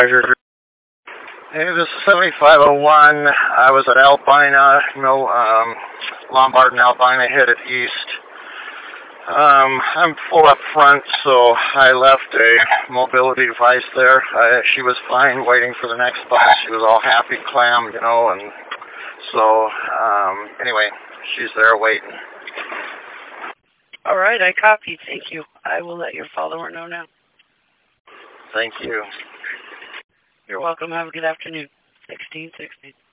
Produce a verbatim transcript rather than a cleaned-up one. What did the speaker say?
Hey, this is seventy-five oh one. I was at Albina, you know, um, Lombard and Albina headed east. Um, I'm full up front, so I left a mobility device there. I, she was fine waiting for the next bus. She was all happy, clam, you know, and so, um, anyway, she's there waiting. All right, I copy. Thank you. I will let your follower know now. Thank you. You're welcome. Have a good afternoon. sixteen sixteen.